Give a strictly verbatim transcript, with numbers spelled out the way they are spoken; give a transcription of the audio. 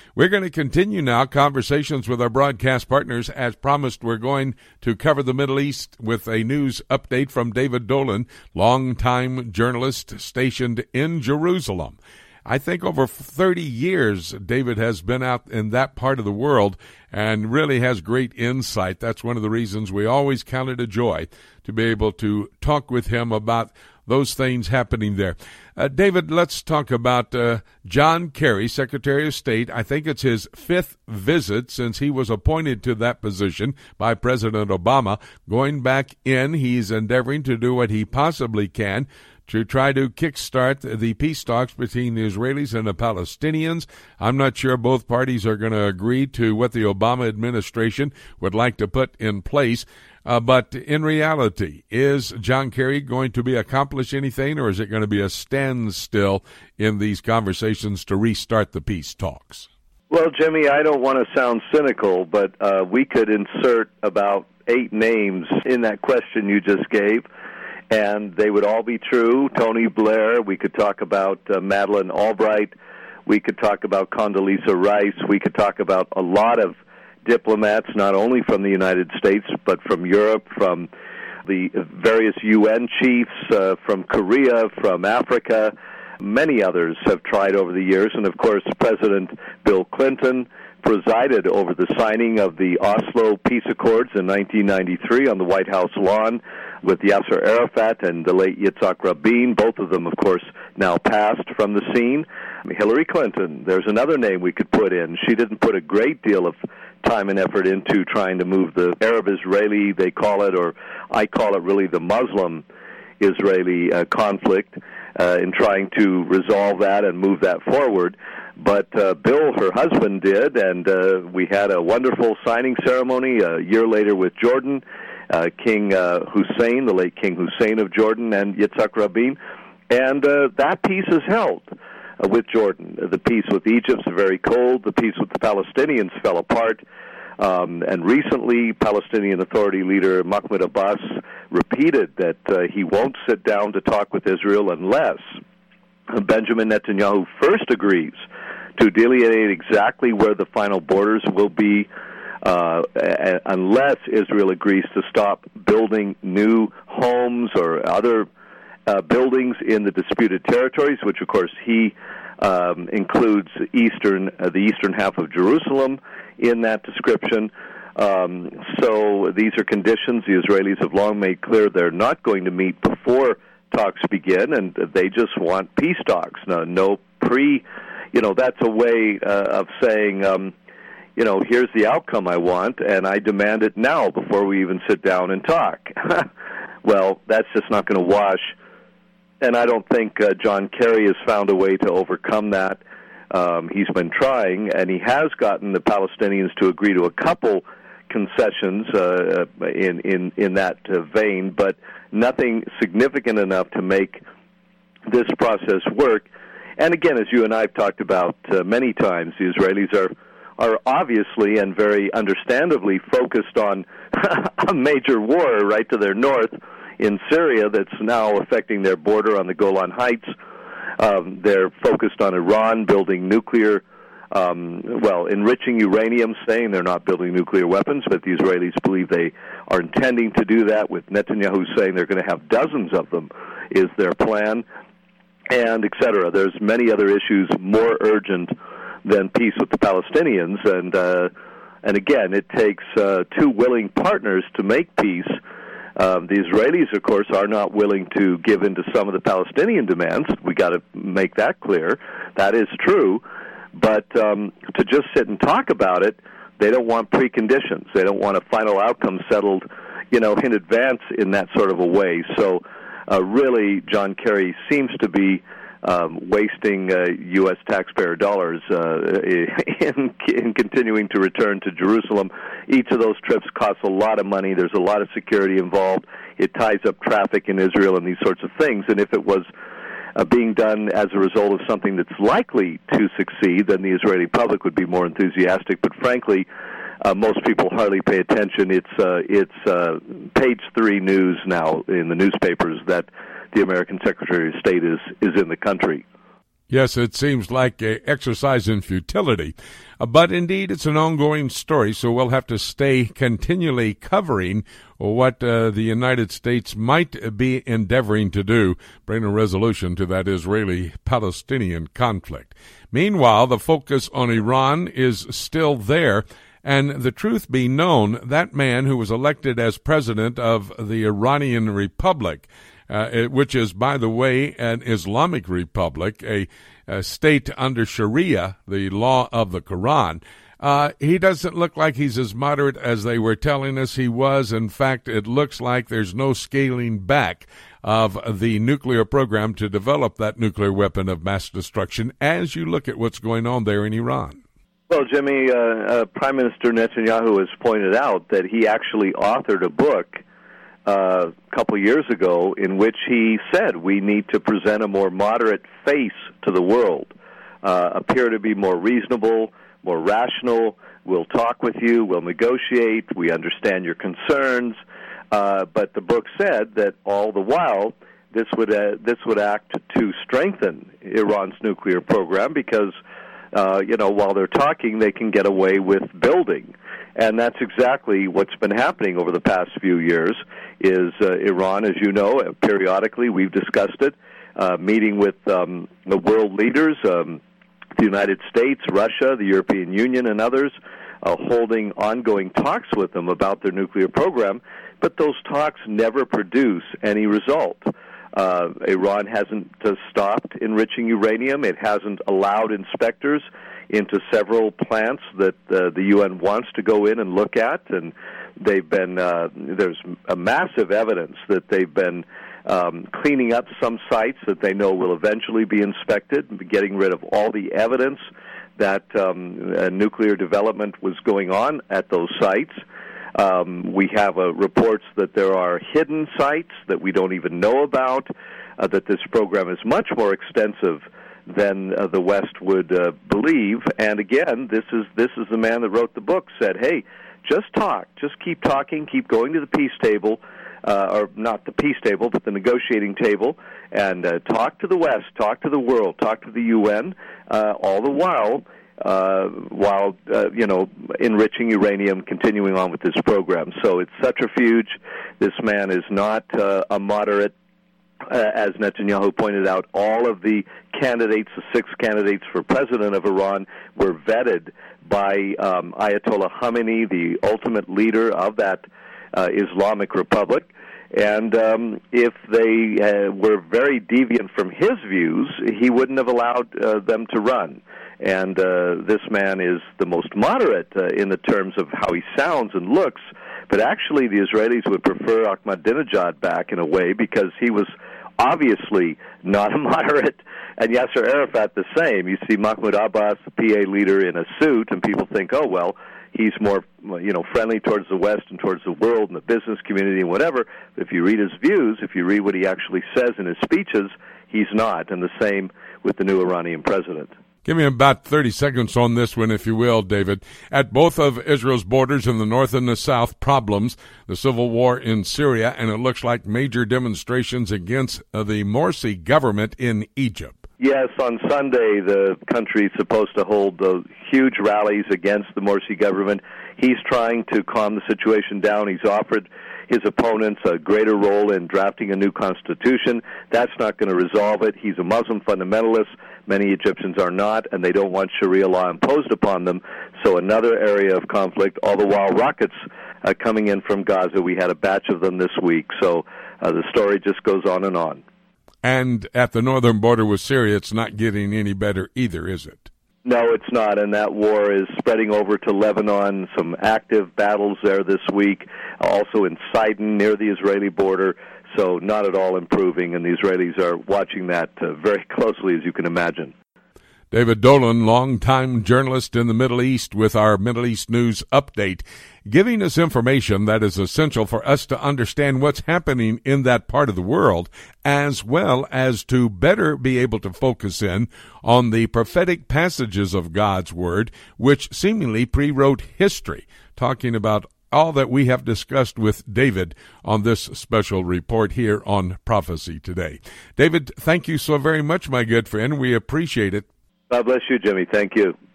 We're going to continue now conversations with our broadcast partners. As promised, we're going to cover the Middle East with a news update from David Dolan, longtime journalist stationed in Jerusalem. I think over thirty years, David has been out in that part of the world and really has great insight. That's one of the reasons we always count it a joy to be able to talk with him about those things happening there. Uh, David, let's talk about uh, John Kerry, Secretary of State. I think it's his fifth visit since he was appointed to that position by President Obama. Going back in, he's endeavoring to do what he possibly can to try to kickstart the peace talks between the Israelis and the Palestinians. I'm not sure both parties are going to agree to what the Obama administration would like to put in place. Uh, but in reality, is John Kerry going to be accomplish anything, or is it going to be a standstill in these conversations to restart the peace talks? Well, Jimmy, I don't want to sound cynical, but uh, we could insert about eight names in that question you just gave, and they would all be true. Tony Blair, we could talk about uh, Madeleine Albright, we could talk about Condoleezza Rice, we could talk about a lot of diplomats, not only from the United States, but from Europe, from the various U N chiefs, uh, from Korea, from Africa. Many others have tried over the years, and of course President Bill Clinton presided over the signing of the Oslo Peace Accords in nineteen ninety-three on the White House lawn with Yasser Arafat and the late Yitzhak Rabin, both of them, of course, now passed from the scene. Hillary Clinton, there's another name we could put in. She didn't put a great deal of time and effort into trying to move the Arab-Israeli, they call it, or I call it really the Muslim-Israeli uh, conflict, uh, in trying to resolve that and move that forward. But uh, Bill, her husband, did, and uh, we had a wonderful signing ceremony a year later with Jordan, uh, King uh, Hussein, the late King Hussein of Jordan, and Yitzhak Rabin, and uh, that peace is held uh, with Jordan. The peace with Egypt is very cold. The peace with the Palestinians fell apart. Um, and recently, Palestinian Authority leader Mahmoud Abbas repeated that uh, he won't sit down to talk with Israel unless Benjamin Netanyahu first agrees to delineate exactly where the final borders will be, uh, unless Israel agrees to stop building new homes or other uh, buildings in the disputed territories, which, of course, he um, includes eastern uh, the eastern half of Jerusalem in that description. Um, so these are conditions the Israelis have long made clear they're not going to meet before talks begin, and they just want peace talks. No, no pre, you know, that's a way uh, of saying, um, you know, here's the outcome I want, and I demand it now before we even sit down and talk. Well, that's just not going to wash, and I don't think uh, John Kerry has found a way to overcome that. Um, he's been trying, and he has gotten the Palestinians to agree to a couple concessions uh, in, in, in that uh, vein, but nothing significant enough to make this process work. And again, as you and I have talked about uh, many times, the Israelis are are obviously and very understandably focused on a major war right to their north in Syria that's now affecting their border on the Golan Heights. Um, they're focused on Iran building nuclear Um, well, enriching uranium, saying they're not building nuclear weapons, but the Israelis believe they are intending to do that, with Netanyahu saying they're going to have dozens of them, is their plan, and et cetera. There's many other issues more urgent than peace with the Palestinians, and uh, and again, it takes uh, two willing partners to make peace. Um, the Israelis, of course, are not willing to give in to some of the Palestinian demands. We got to make that clear. That is true. But um, to just sit and talk about it, they don't want preconditions. They don't want a final outcome settled, you know, in advance in that sort of a way. So uh, really, John Kerry seems to be um, wasting uh, U S taxpayer dollars uh, in, in continuing to return to Jerusalem. Each of those trips costs a lot of money. There's a lot of security involved. It ties up traffic in Israel and these sorts of things. And if it was Uh, being done as a result of something that's likely to succeed, then the Israeli public would be more enthusiastic. But frankly, uh, most people hardly pay attention. It's uh, it's uh, page three news now in the newspapers that the American Secretary of State is, is in the country. Yes, it seems like an exercise in futility. Uh, but indeed, it's an ongoing story, so we'll have to stay continually covering what uh, the United States might be endeavoring to do, bring a resolution to that Israeli-Palestinian conflict. Meanwhile, the focus on Iran is still there. And the truth be known, that man who was elected as president of the Iranian Republic, uh, which is, by the way, an Islamic republic, a, a state under Sharia, the law of the Quran, uh, he doesn't look like he's as moderate as they were telling us he was. In fact, it looks like there's no scaling back of the nuclear program to develop that nuclear weapon of mass destruction as you look at what's going on there in Iran. Well, Jimmy, uh, uh, Prime Minister Netanyahu has pointed out that he actually authored a book uh, a couple years ago in which he said we need to present a more moderate face to the world, uh, appear to be more reasonable, more rational. We'll talk with you, we'll negotiate, we understand your concerns. Uh, but the book said that all the while this would uh, this would act to strengthen Iran's nuclear program because Uh, you know, while they're talking, they can get away with building. And that's exactly what's been happening over the past few years, is uh, Iran, as you know, periodically, we've discussed it, uh, meeting with um, the world leaders, um, the United States, Russia, the European Union, and others, uh, holding ongoing talks with them about their nuclear program, but those talks never produce any result. Uh, Iran hasn't uh, stopped enriching uranium. It hasn't allowed inspectors into several plants that uh, the U N wants to go in and look at, and they've been uh, there's a massive evidence that they've been um, cleaning up some sites that they know will eventually be inspected, getting rid of all the evidence that um, uh, nuclear development was going on at those sites. Um, we have uh, reports that there are hidden sites that we don't even know about, uh, that this program is much more extensive than uh, the West would uh, believe. And again, this is this is the man that wrote the book, said, hey, just talk, just keep talking, keep going to the peace table, uh, or not the peace table, but the negotiating table, and uh, talk to the West, talk to the world, talk to the U N, uh, all the while, Uh, while, uh, you know, enriching uranium, continuing on with this program. So it's subterfuge. This man is not uh, a moderate. Uh, as Netanyahu pointed out, all of the candidates, the six candidates for president of Iran, were vetted by um, Ayatollah Khamenei, the ultimate leader of that uh, Islamic Republic. And um, if they uh, were very deviant from his views, he wouldn't have allowed uh, them to run. And uh, this man is the most moderate uh, in the terms of how he sounds and looks. But actually, the Israelis would prefer Ahmadinejad back in a way because he was obviously not a moderate, and Yasser Arafat the same. You see Mahmoud Abbas, the P A leader, in a suit, and people think, oh, well, he's more, you know, friendly towards the West and towards the world and the business community and whatever. But if you read his views, if you read what he actually says in his speeches, he's not. And the same with the new Iranian president. Give me about thirty seconds on this one, if you will, David. At both of Israel's borders in the north and the south, problems, the civil war in Syria, and it looks like major demonstrations against uh, the Morsi government in Egypt. Yes, on Sunday, the country is supposed to hold the huge rallies against the Morsi government. He's trying to calm the situation down. He's offered his opponents a greater role in drafting a new constitution. That's not going to resolve it. He's a Muslim fundamentalist. Many Egyptians are not, and they don't want Sharia law imposed upon them. So another area of conflict, all the while rockets uh, coming in from Gaza. We had a batch of them this week. So uh, the story just goes on and on. And at the northern border with Syria, it's not getting any better either, is it? No, it's not, and that war is spreading over to Lebanon. Some active battles there this week, also in Sidon near the Israeli border, so not at all improving, and the Israelis are watching that uh, very closely, as you can imagine. David Dolan, longtime journalist in the Middle East with our Middle East News Update, giving us information that is essential for us to understand what's happening in that part of the world, as well as to better be able to focus in on the prophetic passages of God's Word, which seemingly pre-wrote history, talking about all that we have discussed with David on this special report here on Prophecy Today. David, thank you so very much, my good friend. We appreciate it. God bless you, Jimmy. Thank you.